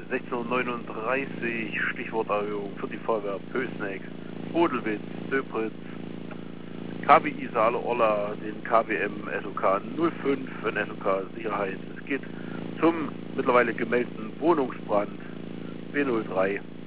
1639, Stichworterhöhung für die Feuerwehr Pößneck, Bodelwitz, Döbritz, KWI Saale-Orla, den KWM SOK 05 für den SOK Sicherheit. Es geht zum mittlerweile gemeldeten Wohnungsbrand B03.